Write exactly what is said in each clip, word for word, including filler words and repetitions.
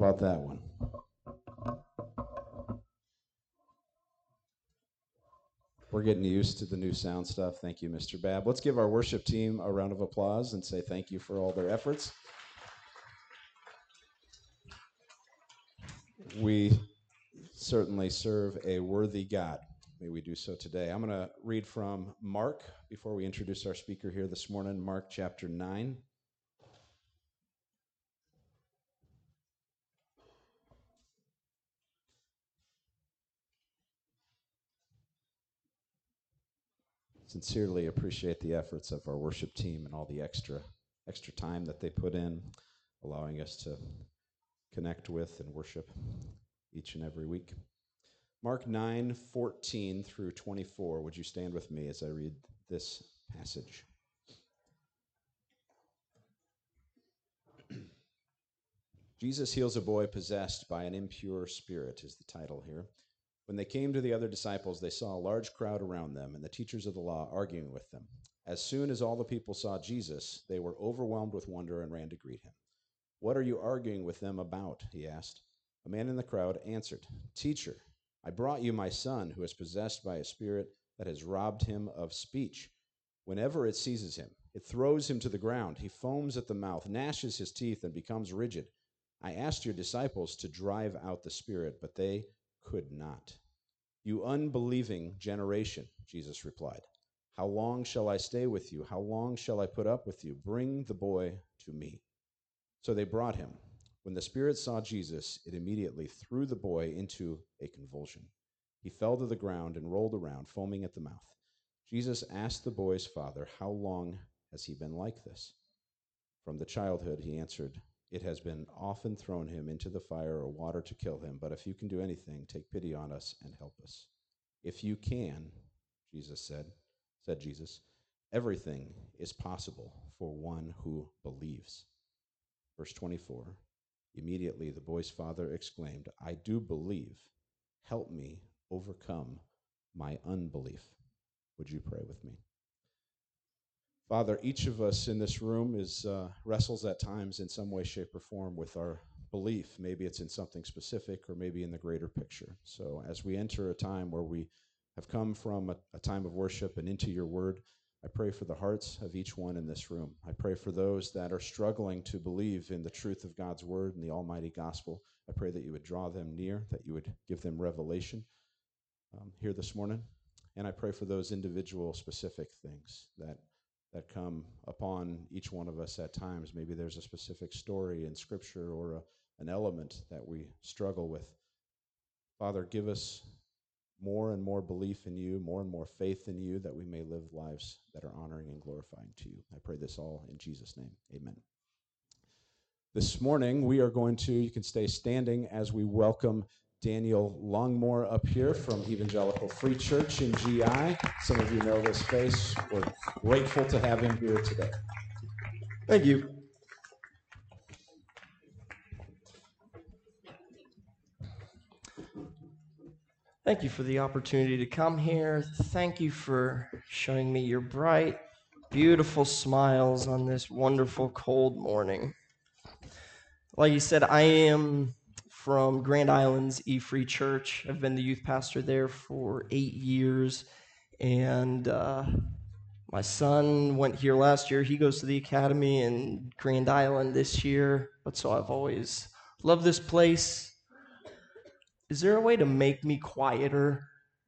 about that one? We're getting used to the new sound stuff. Thank you, Mister Babb. Let's give our worship team a round of applause and say thank you for all their efforts. We certainly serve a worthy God. May we do so today. I'm going to read from Mark before we introduce our speaker here this morning, Mark chapter nine. Sincerely appreciate the efforts of our worship team and all the extra extra time that they put in, allowing us to connect with and worship each and every week. Mark nine, fourteen through twenty-four. Would you stand with me as I read this passage? Jesus heals a boy possessed by an impure spirit is the title here. When they came to the other disciples, they saw a large crowd around them and the teachers of the law arguing with them. As soon as all the people saw Jesus, they were overwhelmed with wonder and ran to greet him. "What are you arguing with them about?" he asked. A man in the crowd answered, "Teacher, I brought you my son who is possessed by a spirit that has robbed him of speech. Whenever it seizes him, it throws him to the ground. He foams at the mouth, gnashes his teeth, and becomes rigid. I asked your disciples to drive out the spirit, but they could not." "You unbelieving generation," Jesus replied, "how long shall I stay with you? How long shall I put up with you? Bring the boy to me." So they brought him. When the spirit saw Jesus, it immediately threw the boy into a convulsion. He fell to the ground and rolled around, foaming at the mouth. Jesus asked the boy's father, "How long has he been like this?" "From the childhood," he answered. "It has been often thrown him into the fire or water to kill him, but if you can do anything, take pity on us and help us." "If you can," Jesus said, said Jesus, "everything is possible for one who believes." Verse twenty-four, immediately the boy's father exclaimed, "I do believe. Help me overcome my unbelief." Would you pray with me? Father, each of us in this room is uh, wrestles at times in some way, shape, or form with our belief. Maybe it's in something specific or maybe in the greater picture. So as we enter a time where we have come from a, a time of worship and into your word, I pray for the hearts of each one in this room. I pray for those that are struggling to believe in the truth of God's word and the almighty gospel. I pray that you would draw them near, that you would give them revelation um, here this morning. And I pray for those individual specific things that that come upon each one of us at times. Maybe there's a specific story in Scripture or a, an element that we struggle with. Father, give us more and more belief in you, more and more faith in you, that we may live lives that are honoring and glorifying to you. I pray this all in Jesus' name. Amen. This morning, we are going to, you can stay standing as we welcome Daniel Longmore up here from Evangelical Free Church in G I. Some of you know this face. We're grateful to have him here today. Thank you. Thank you for the opportunity to come here. Thank you for showing me your bright, beautiful smiles on this wonderful cold morning. Like you said, I am from Grand Island's E-Free Church. I've been the youth pastor there for eight years, and uh, my son went here last year. He goes to the academy in Grand Island this year, but so I've always loved this place. Is there a way to make me quieter?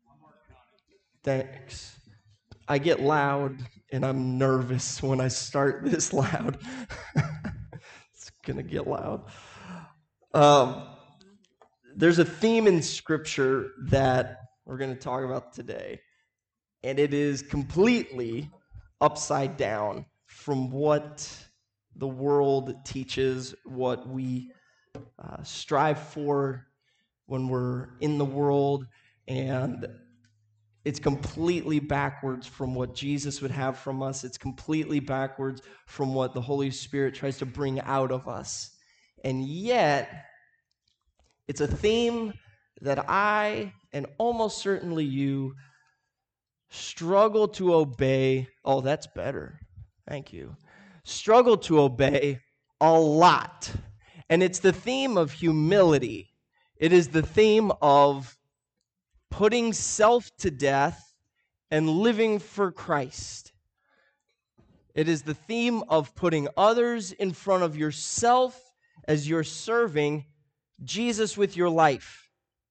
Thanks. I get loud, and I'm nervous when I start this loud. It's going to get loud. Um, there's a theme in Scripture that we're going to talk about today, and it is completely upside down from what the world teaches, what we uh, strive for when we're in the world, and it's completely backwards from what Jesus would have from us. It's completely backwards from what the Holy Spirit tries to bring out of us. And yet, it's a theme that I, and almost certainly you, struggle to obey. Oh, that's better. Thank you. Struggle to obey a lot. And it's the theme of humility. It is the theme of putting self to death and living for Christ. It is the theme of putting others in front of yourself as you're serving Jesus with your life.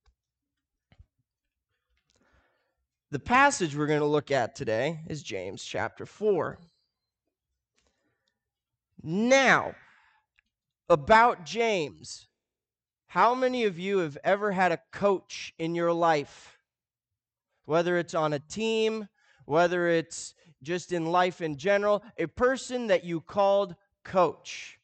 The passage we're going to look at today is James chapter four. Now, about James, how many of you have ever had a coach in your life? Whether it's on a team, whether it's just in life in general, a person that you called coach.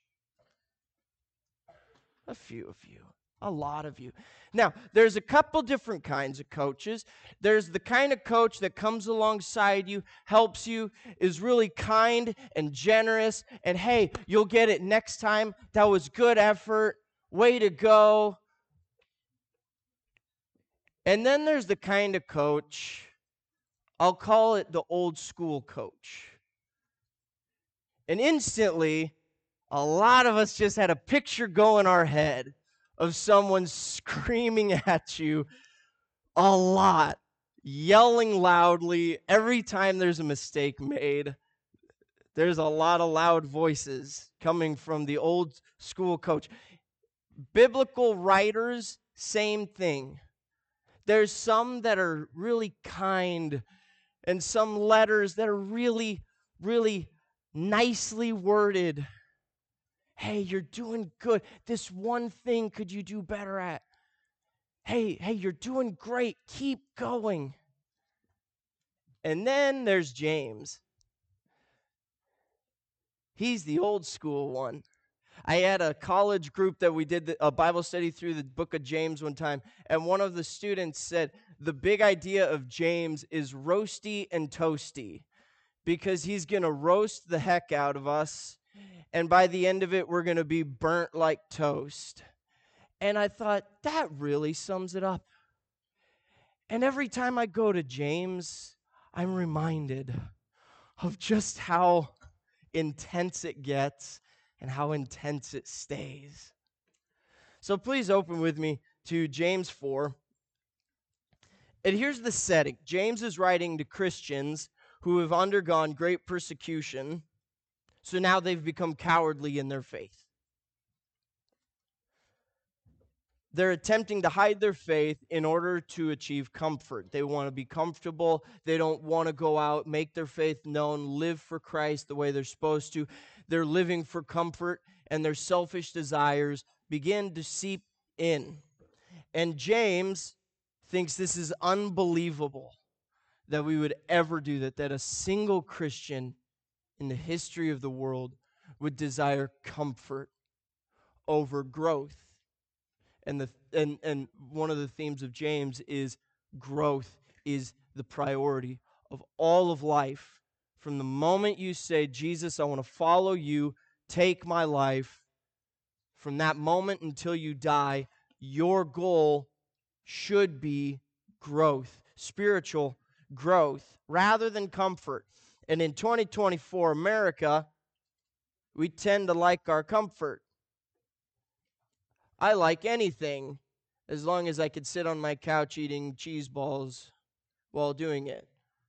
A few of you, a lot of you. Now, there's a couple different kinds of coaches. There's the kind of coach that comes alongside you, helps you, is really kind and generous, and hey, you'll get it next time. That was good effort. Way to go. And then there's the kind of coach, I'll call it the old school coach. And instantly, a lot of us just had a picture go in our head of someone screaming at you a lot, yelling loudly every time there's a mistake made. There's a lot of loud voices coming from the old school coach. Biblical writers, same thing. There's some that are really kind and some letters that are really, really nicely worded. Hey, you're doing good. This one thing could you do better at? Hey, hey, you're doing great. Keep going. And then there's James. He's the old school one. I had a college group that we did a Bible study through the book of James one time, and one of the students said the big idea of James is roasty and toasty, because he's going to roast the heck out of us, and by the end of it, we're going to be burnt like toast. And I thought, that really sums it up. And every time I go to James, I'm reminded of just how intense it gets and how intense it stays. So please open with me to James four. And here's the setting. James is writing to Christians who have undergone great persecution, so now they've become cowardly in their faith. They're attempting to hide their faith in order to achieve comfort. They want to be comfortable. They don't want to go out, make their faith known, live for Christ the way they're supposed to. They're living for comfort, and their selfish desires begin to seep in. And James thinks this is unbelievable that we would ever do that, that a single Christian in the history of the world would desire comfort over growth. And the and, and one of the themes of James is growth is the priority of all of life. From the moment you say, Jesus, I want to follow you, take my life, from that moment until you die, your goal should be growth, spiritual growth, rather than comfort. And in twenty twenty-four America, we tend to like our comfort. I like anything as long as I could sit on my couch eating cheese balls while doing it.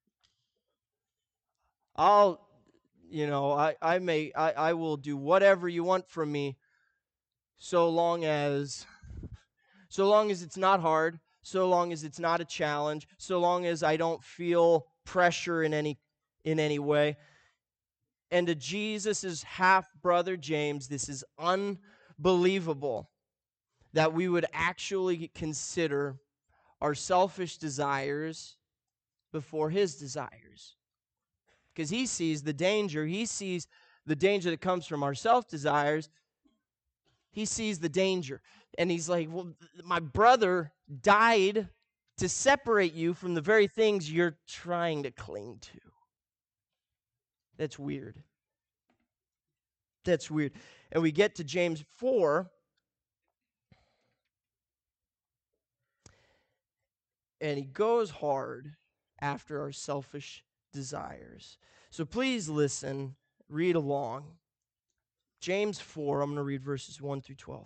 I'll, you know, I, I may, I, I will do whatever you want from me so long as, so long as it's not hard, so long as it's not a challenge, so long as I don't feel pressure in any, in any way. And to Jesus' half-brother James, this is unbelievable that we would actually consider our selfish desires before his desires. Because he sees the danger. He sees the danger that comes from our self-desires. He sees the danger. And he's like, well, my brother died to separate you from the very things you're trying to cling to. That's weird. That's weird. And we get to James four, and he goes hard after our selfish desires. So please listen, read along. James four, I'm going to read verses one through twelve.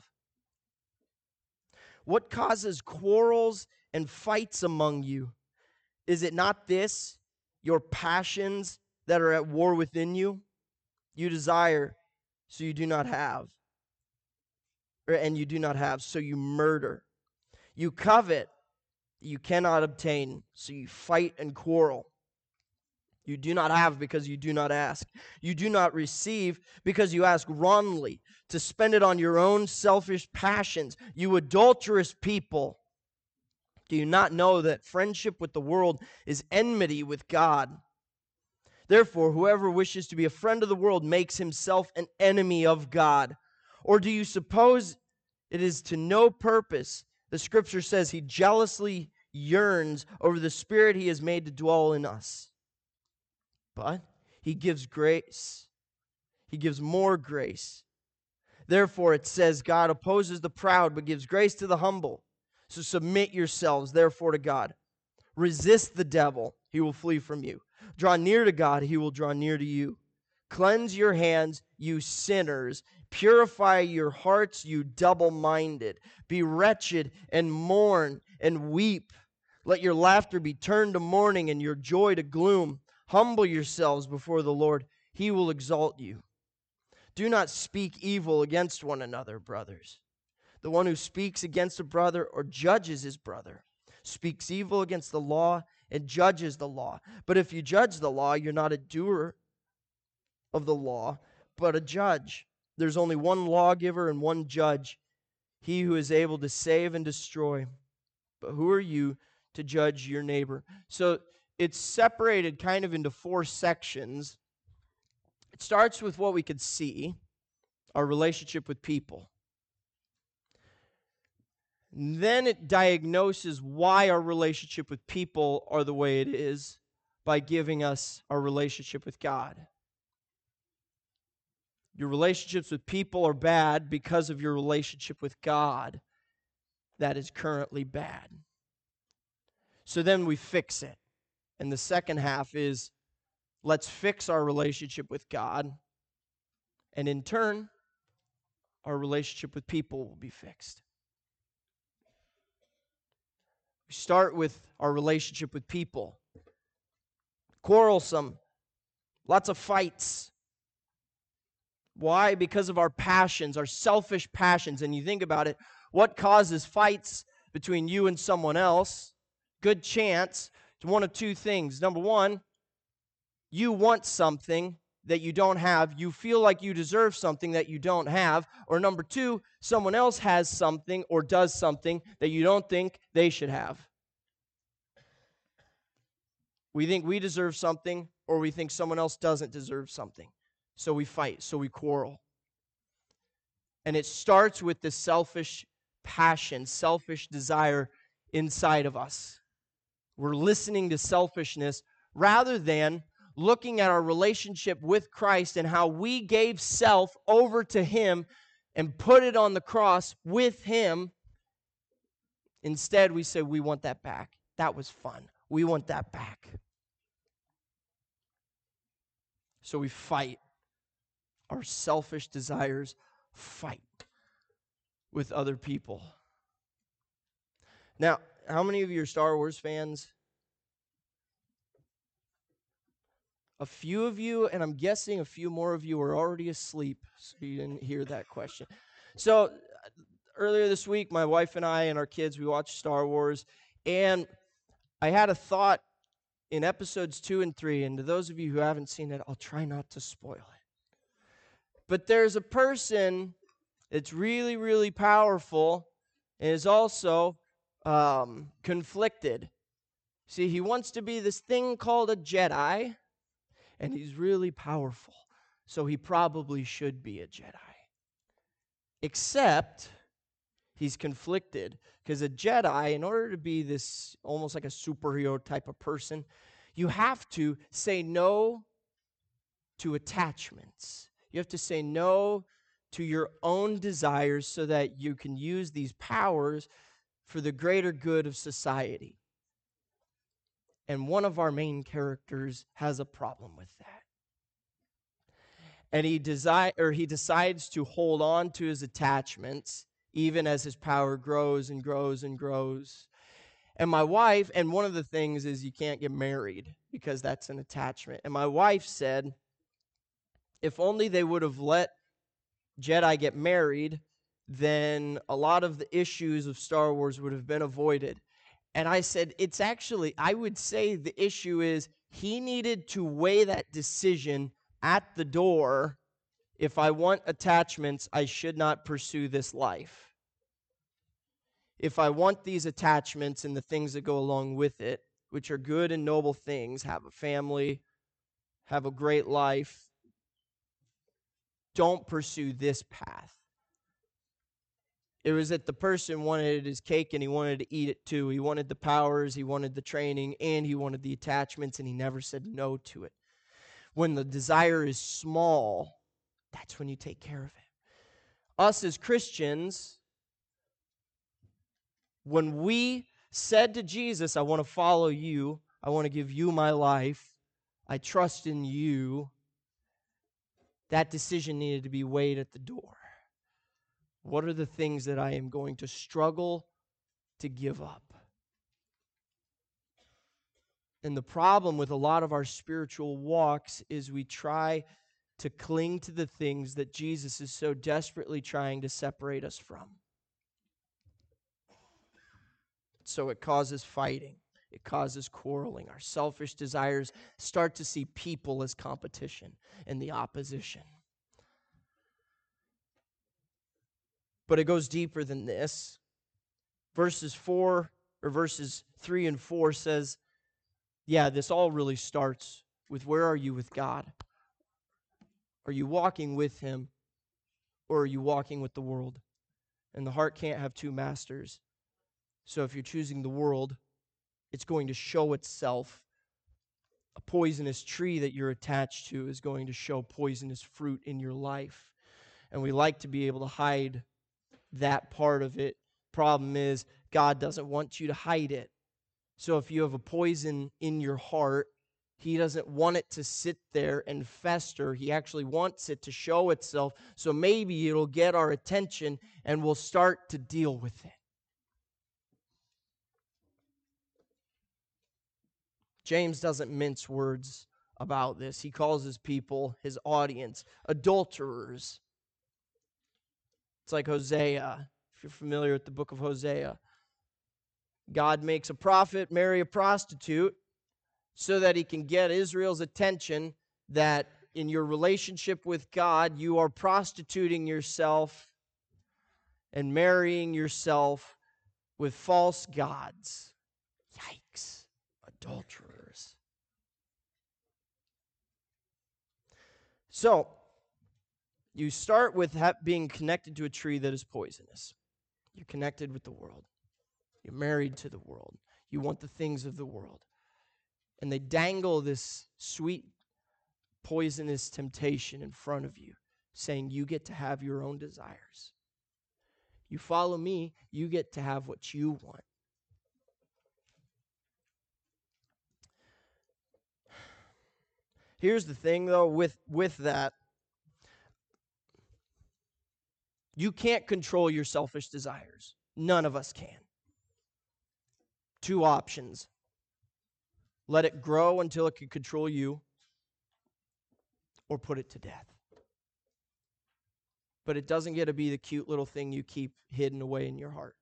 What causes quarrels and fights among you? Is it not this, your passions that are at war within you? You desire, so you do not have. Or, and you do not have, so you murder. You covet, you cannot obtain, so you fight and quarrel. You do not have because you do not ask. You do not receive because you ask wrongly, to spend it on your own selfish passions. You adulterous people. Do you not know that friendship with the world is enmity with God? Therefore, whoever wishes to be a friend of the world makes himself an enemy of God. Or do you suppose it is to no purpose? The Scripture says he jealously yearns over the Spirit he has made to dwell in us. But he gives grace. He gives more grace. Therefore, it says, God opposes the proud, but gives grace to the humble. So submit yourselves, therefore, to God. Resist the devil, he will flee from you. Draw near to God, he will draw near to you. Cleanse your hands, you sinners. Purify your hearts, you double-minded. Be wretched and mourn and weep. Let your laughter be turned to mourning and your joy to gloom. Humble yourselves before the Lord. He will exalt you. Do not speak evil against one another, brothers. The one who speaks against a brother or judges his brother speaks evil against the law and judges the law. But if you judge the law, you're not a doer of the law, but a judge. There's only one lawgiver and one judge, he who is able to save and destroy. But who are you to judge your neighbor? So it's separated kind of into four sections. It starts with what we could see, our relationship with people. And then it diagnoses why our relationship with people are the way it is by giving us our relationship with God. Your relationships with people are bad because of your relationship with God that is currently bad. So then we fix it. And the second half is, let's fix our relationship with God, and in turn, our relationship with people will be fixed. We start with our relationship with people. Quarrelsome, lots of fights. Why? Because of our passions, our selfish passions. And you think about it, what causes fights between you and someone else? Good chance it's one of two things. Number one, you want something that you don't have. You feel like you deserve something that you don't have. Or number two, someone else has something or does something that you don't think they should have. We think we deserve something, or we think someone else doesn't deserve something. So we fight, so we quarrel. And it starts with the selfish passion, selfish desire inside of us. We're listening to selfishness rather than looking at our relationship with Christ and how we gave self over to Him and put it on the cross with Him. Instead, we say, we want that back. That was fun. We want that back. So we fight. Our selfish desires fight with other people. Now, how many of you are Star Wars fans? A few of you, and I'm guessing a few more of you are already asleep, so you didn't hear that question. So, earlier this week, my wife and I and our kids, we watched Star Wars, and I had a thought in episodes two and three, and to those of you who haven't seen it, I'll try not to spoil it. But there's a person that's really, really powerful and is also um, conflicted. See, he wants to be this thing called a Jedi, and he's really powerful, so he probably should be a Jedi. Except he's conflicted, because a Jedi, in order to be this almost like a superhero type of person, you have to say no to attachments. You have to say no to your own desires so that you can use these powers for the greater good of society. And one of our main characters has a problem with that. And he desi- or he decides to hold on to his attachments even as his power grows and grows and grows. And my wife, and one of the things is you can't get married because that's an attachment. And my wife said, if only they would have let Jedi get married, then a lot of the issues of Star Wars would have been avoided. And I said, it's actually, I would say the issue is he needed to weigh that decision at the door. If I want attachments, I should not pursue this life. If I want these attachments and the things that go along with it, which are good and noble things, have a family, have a great life, don't pursue this path. It was that the person wanted his cake and he wanted to eat it too. He wanted the powers, he wanted the training, and he wanted the attachments, and he never said no to it. When the desire is small, that's when you take care of it. Us as Christians, when we said to Jesus, I want to follow you, I want to give you my life, I trust in you, that decision needed to be weighed at the door. What are the things that I am going to struggle to give up? And the problem with a lot of our spiritual walks is we try to cling to the things that Jesus is so desperately trying to separate us from. So it causes fighting. It causes quarreling. Our selfish desires start to see people as competition and the opposition. But it goes deeper than this. Verses four or verses three and four says, yeah, this all really starts with where are you with God? Are you walking with Him, or are you walking with the world? And the heart can't have two masters. So if you're choosing the world, it's going to show itself. A poisonous tree that you're attached to is going to show poisonous fruit in your life. And we like to be able to hide that part of it. Problem is, God doesn't want you to hide it. So if you have a poison in your heart, He doesn't want it to sit there and fester. He actually wants it to show itself. So maybe it'll get our attention and we'll start to deal with it. James doesn't mince words about this. He calls his people, his audience, adulterers. It's like Hosea, if you're familiar with the book of Hosea. God makes a prophet marry a prostitute so that he can get Israel's attention that in your relationship with God, you are prostituting yourself and marrying yourself with false gods. Yikes. Adulterers. So, you start with ha- being connected to a tree that is poisonous. You're connected with the world. You're married to the world. You want the things of the world. And they dangle this sweet, poisonous temptation in front of you, saying you get to have your own desires. You follow me, you get to have what you want. Here's the thing, though, with, with that. You can't control your selfish desires. None of us can. Two options. Let it grow until it can control you, or put it to death. But it doesn't get to be the cute little thing you keep hidden away in your heart.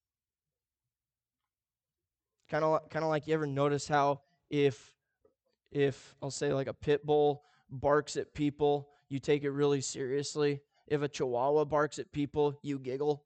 Kind of kind of like, you ever notice how if if I'll say like a pit bull barks at people, you take it really seriously. If a chihuahua barks at people, you giggle.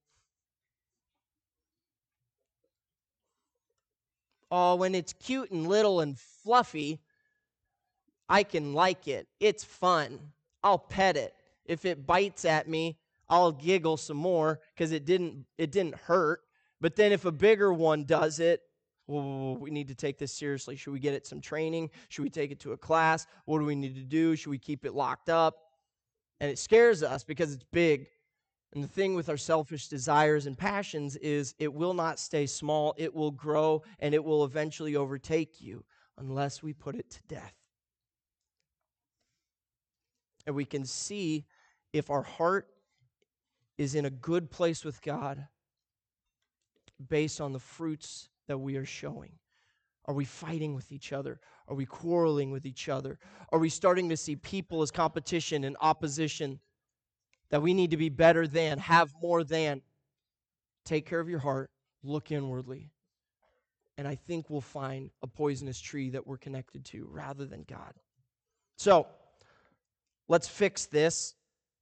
Oh, when it's cute and little and fluffy, I can like it. It's fun. I'll pet it. If it bites at me, I'll giggle some more because it didn't it didn't hurt. But then if a bigger one does it, well, we need to take this seriously. Should we get it some training? Should we take it to a class? What do we need to do? Should we keep it locked up? And it scares us because it's big. And the thing with our selfish desires and passions is it will not stay small. It will grow, and it will eventually overtake you unless we put it to death. And we can see if our heart is in a good place with God based on the fruits that we are showing. Are we fighting with each other? Are we quarreling with each other? Are we starting to see people as competition and opposition that we need to be better than, have more than? Take care of your heart, look inwardly, and I think we'll find a poisonous tree that we're connected to rather than God. So, let's fix this.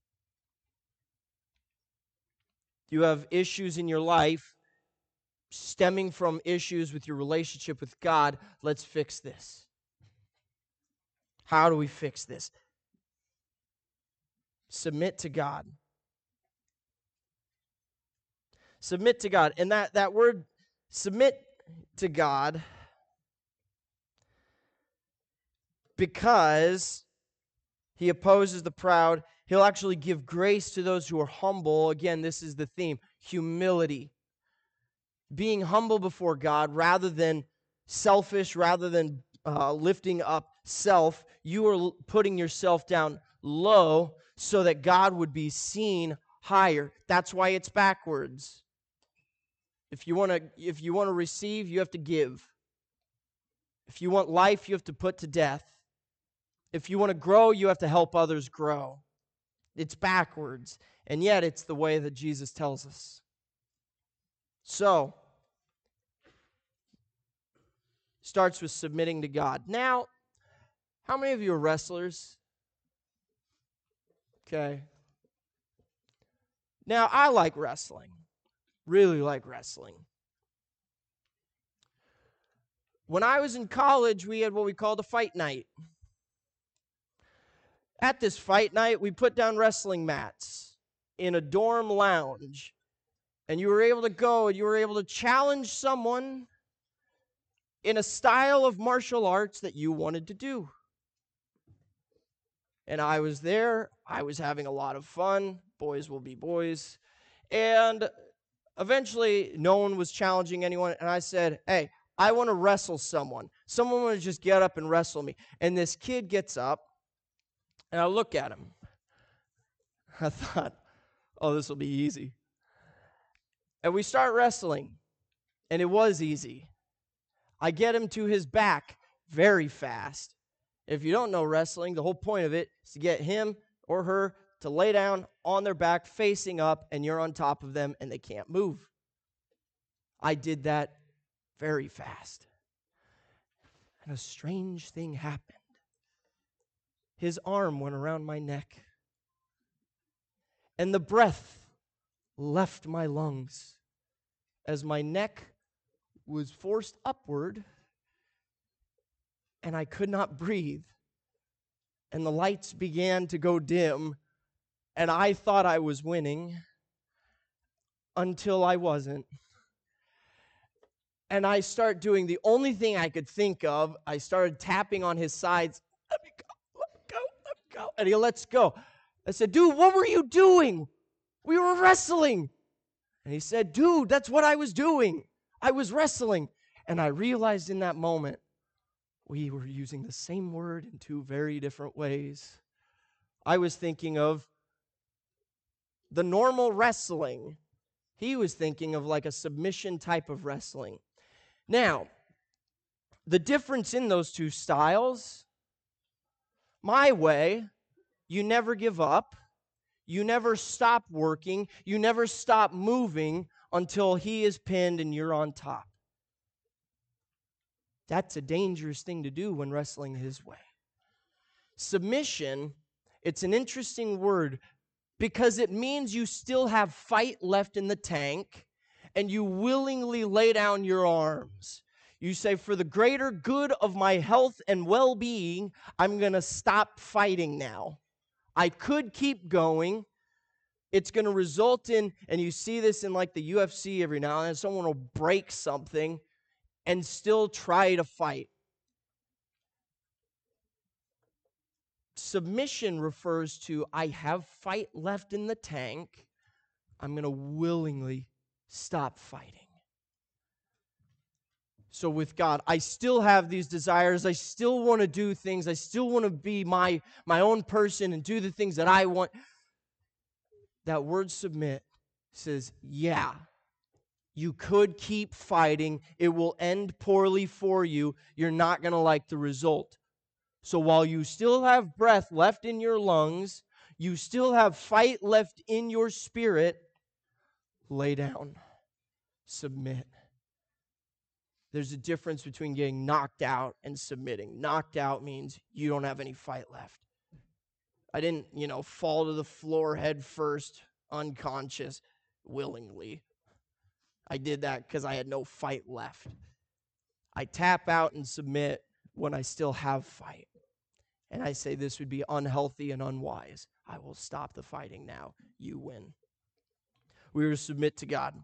You have issues in your life stemming from issues with your relationship with God. Let's fix this. How do we fix this? Submit to God. Submit to God. And that, that word, submit to God, because He opposes the proud, He'll actually give grace to those who are humble. Again, this is the theme, humility. Being humble before God rather than selfish, rather than uh, lifting up self. You are putting yourself down low so that God would be seen higher. That's why it's backwards. If you want to, if you want to receive, you have to give. If you want life, you have to put to death. If you want to grow, you have to help others grow. It's backwards, and yet it's the way that Jesus tells us. So, starts with submitting to God. Now, how many of you are wrestlers? Okay. Now, I like wrestling. Really like wrestling. When I was in college, we had what we called a fight night. At this fight night, we put down wrestling mats in a dorm lounge. And you were able to go and you were able to challenge someone in a style of martial arts that you wanted to do. And I was there. I was having a lot of fun. Boys will be boys. And eventually, no one was challenging anyone. And I said, hey, I want to wrestle someone. Someone want to just get up and wrestle me. And this kid gets up. And I look at him. I thought, oh, this will be easy. And we start wrestling. And it was easy. I get him to his back very fast. If you don't know wrestling, the whole point of it is to get him or her to lay down on their back, facing up, and you're on top of them, and they can't move. I did that very fast. And a strange thing happened. His arm went around my neck, and the breath left my lungs as my neck was forced upward, and I could not breathe. And the lights began to go dim, and I thought I was winning until I wasn't. And I start doing the only thing I could think of. I started tapping on his sides. Let me go, let me go, let me go. And he lets go. I said, dude, what were you doing? We were wrestling. And he said, dude, that's what I was doing. I was wrestling. And I realized in that moment, we were using the same word in two very different ways. I was thinking of the normal wrestling. He was thinking of like a submission type of wrestling. Now, the difference in those two styles, my way, you never give up. You never stop working. You never stop moving until he is pinned and you're on top. That's a dangerous thing to do when wrestling his way. Submission, it's an interesting word because it means you still have fight left in the tank and you willingly lay down your arms. You say, for the greater good of my health and well-being, I'm going to stop fighting now. I could keep going. It's going to result in, and you see this in like the U F C every now and then, someone will break something and still try to fight. Submission refers to, I have fight left in the tank. I'm going to willingly stop fighting. So with God, I still have these desires. I still want to do things. I still want to be my, my own person and do the things that I want. That word submit says, yeah, you could keep fighting. It will end poorly for you. You're not going to like the result. So while you still have breath left in your lungs, you still have fight left in your spirit, lay down, submit. There's a difference between getting knocked out and submitting. Knocked out means you don't have any fight left. I didn't, you know, fall to the floor head first, unconscious, willingly. I did that because I had no fight left. I tap out and submit when I still have fight. And I say this would be unhealthy and unwise. I will stop the fighting now. You win. We are to submit to God.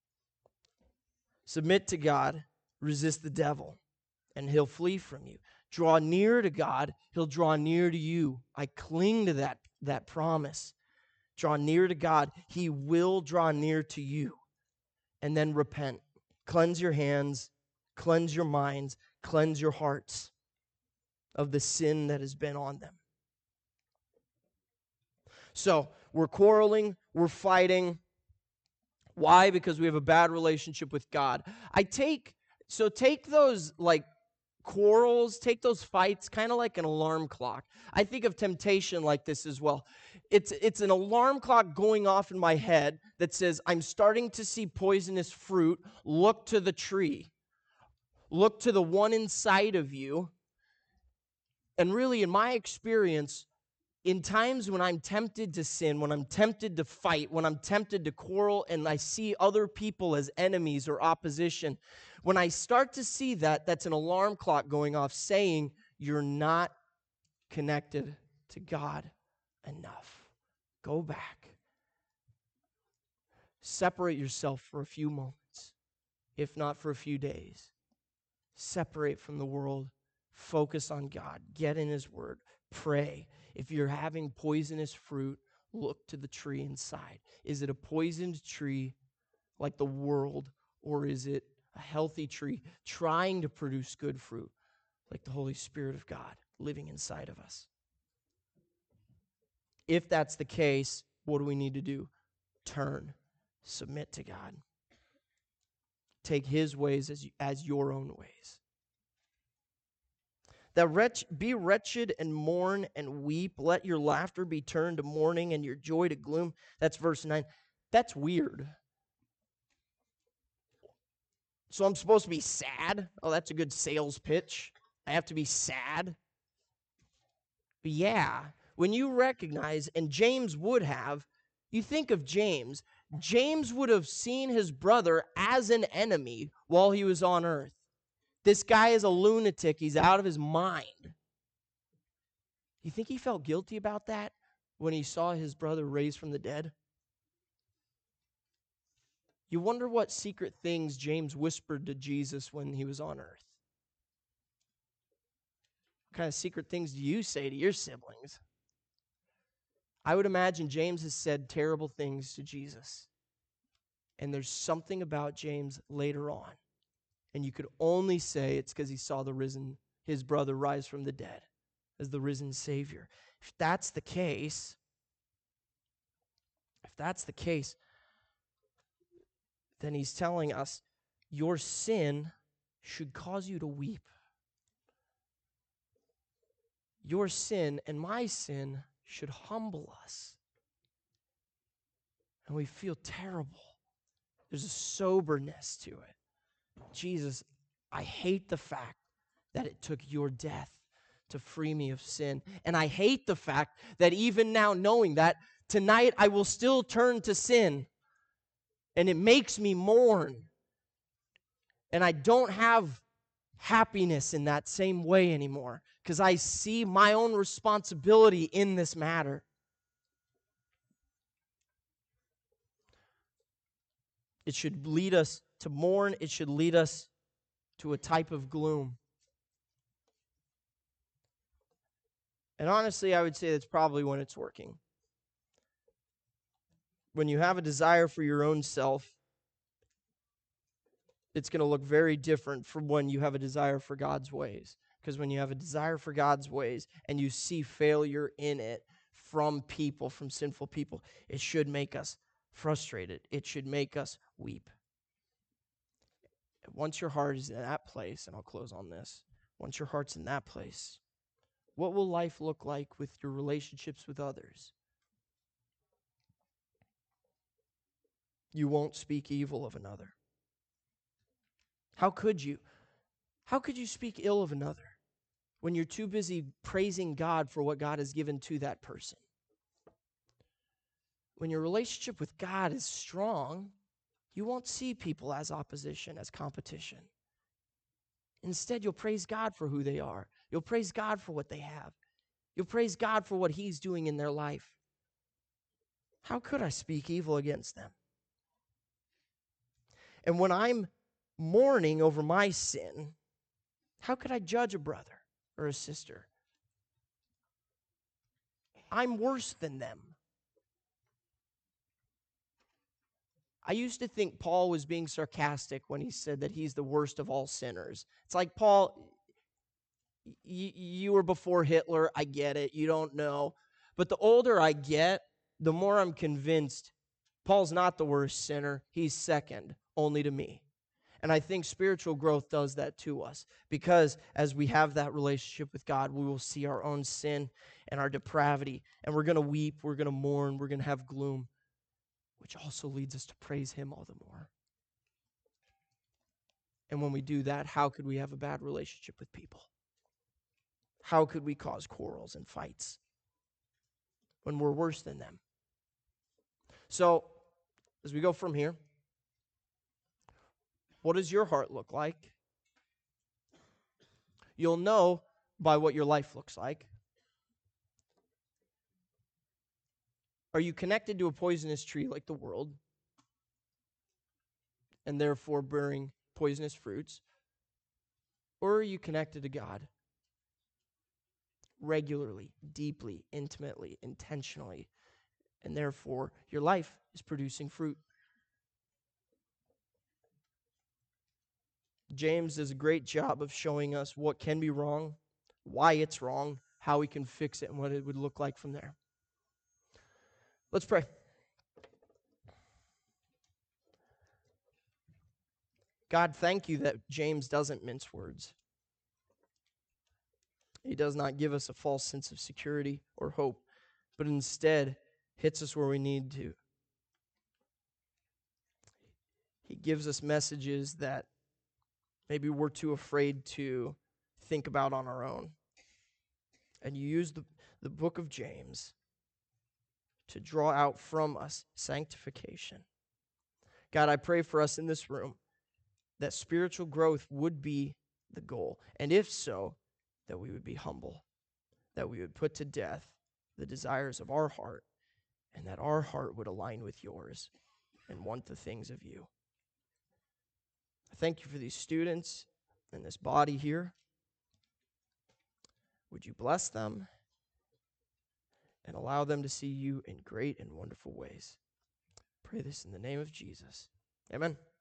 Submit to God. Resist the devil, and he'll flee from you. Draw near to God, he'll draw near to you. I cling to that, that promise. Draw near to God, he will draw near to you. And then repent. Cleanse your hands, cleanse your minds, cleanse your hearts of the sin that has been on them. So, we're quarreling, we're fighting. Why? Because we have a bad relationship with God. I take, so take those like quarrels, take those fights kind of like an alarm clock. I think of temptation like this as well. It's, it's an alarm clock going off in my head that says, I'm starting to see poisonous fruit. Look to the tree. Look to the one inside of you. And really, in my experience, in times when I'm tempted to sin, when I'm tempted to fight, when I'm tempted to quarrel, and I see other people as enemies or opposition, when I start to see that, that's an alarm clock going off saying you're not connected to God enough. Go back. Separate yourself for a few moments, if not for a few days. Separate from the world. Focus on God. Get in His Word. Pray. If you're having poisonous fruit, look to the tree inside. Is it a poisoned tree like the world, or is it a healthy tree trying to produce good fruit like the Holy Spirit of God living inside of us? If that's the case, what do we need to do? Turn. Submit to God. Take His ways as, as your own ways. That wretch, be wretched and mourn and weep. Let your laughter be turned to mourning and your joy to gloom. That's verse nine. That's weird. So I'm supposed to be sad? Oh, that's a good sales pitch. I have to be sad? But yeah, when you recognize, and James would have, you think of James. James would have seen his brother as an enemy while he was on earth. This guy is a lunatic. He's out of his mind. You think he felt guilty about that when he saw his brother raised from the dead? You wonder what secret things James whispered to Jesus when he was on earth. What kind of secret things do you say to your siblings? I would imagine James has said terrible things to Jesus. And there's something about James later on. And you could only say it's because he saw the risen, his brother rise from the dead as the risen Savior. If that's the case, if that's the case, then he's telling us your sin should cause you to weep. Your sin and my sin should humble us. And we feel terrible. There's a soberness to it. Jesus, I hate the fact that it took your death to free me of sin. And I hate the fact that even now, knowing that, tonight I will still turn to sin. And it makes me mourn. And I don't have happiness in that same way anymore because I see my own responsibility in this matter. It should lead us to mourn. It should lead us to a type of gloom. And honestly, I would say that's probably when it's working. When you have a desire for your own self, it's going to look very different from when you have a desire for God's ways. Because when you have a desire for God's ways and you see failure in it from people, from sinful people, it should make us frustrated. It should make us weep. Once your heart is in that place, and I'll close on this, once your heart's in that place, what will life look like with your relationships with others? You won't speak evil of another. How could you? How could you speak ill of another when you're too busy praising God for what God has given to that person? When your relationship with God is strong, you won't see people as opposition, as competition. Instead, you'll praise God for who they are. You'll praise God for what they have. You'll praise God for what He's doing in their life. How could I speak evil against them? And when I'm mourning over my sin, how could I judge a brother or a sister? I'm worse than them. I used to think Paul was being sarcastic when he said that he's the worst of all sinners. It's like, Paul, y- you were before Hitler. I get it. You don't know. But the older I get, the more I'm convinced Paul's not the worst sinner. He's second only to me. And I think spiritual growth does that to us, because as we have that relationship with God, we will see our own sin and our depravity, and we're going to weep, we're going to mourn, we're going to have gloom, which also leads us to praise Him all the more. And when we do that, how could we have a bad relationship with people? How could we cause quarrels and fights when we're worse than them? So, as we go from here, what does your heart look like? You'll know by what your life looks like. Are you connected to a poisonous tree like the world, and therefore bearing poisonous fruits? Or are you connected to God regularly, deeply, intimately, intentionally, and therefore your life is producing fruit? James does a great job of showing us what can be wrong, why it's wrong, how we can fix it, and what it would look like from there. Let's pray. God, thank you that James doesn't mince words. He does not give us a false sense of security or hope, but instead hits us where we need to. He gives us messages that maybe we're too afraid to think about on our own. And you use the, the book of James to draw out from us sanctification. God, I pray for us in this room that spiritual growth would be the goal. And if so, that we would be humble, that we would put to death the desires of our heart, and that our heart would align with yours and want the things of you. I thank you for these students and this body here. Would you bless them and allow them to see you in great and wonderful ways? Pray this in the name of Jesus. Amen.